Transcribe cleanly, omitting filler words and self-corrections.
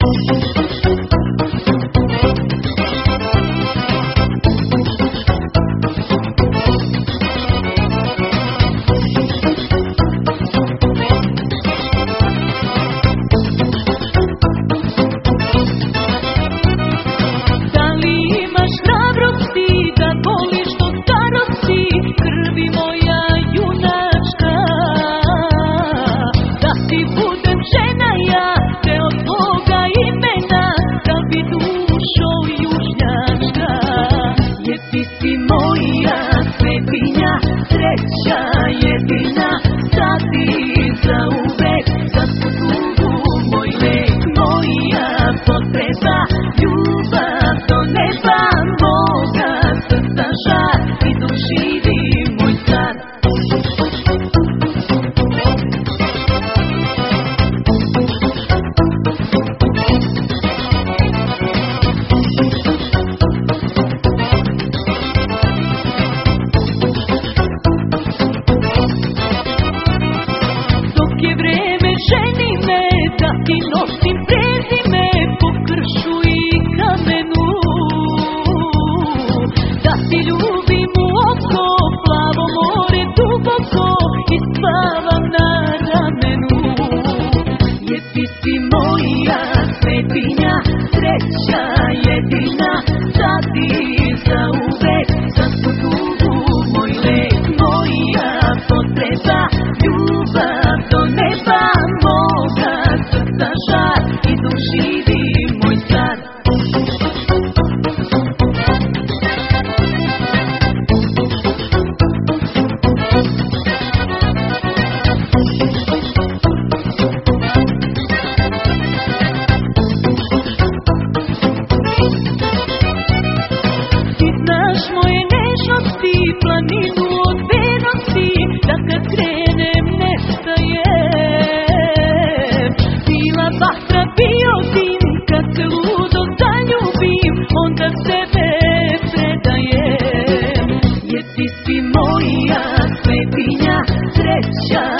Sreća jedina, sad i zauvek, za svu moj lek, moja potreba, ljubav do neba, moga srca žar i dok živi moj car. Ti nosim prezime po kršu i kamenu, da ti ljubim u oko, plavo more duboko i spavam na ramenu. Jer ti si moja svetinja, sreća jedina, sad i zauvek, za svu tugu moj lek, moja potreba, ljubav do neba, moga srca žar i dok živi moj car. Ti znaš moje nežnosti, planinu od vernosti, da kad krenem nestajem. Bila vatra, bio dim, kad se ludo zaljubim, onda sebe predajem. Jer ti si moja svetinja, sreća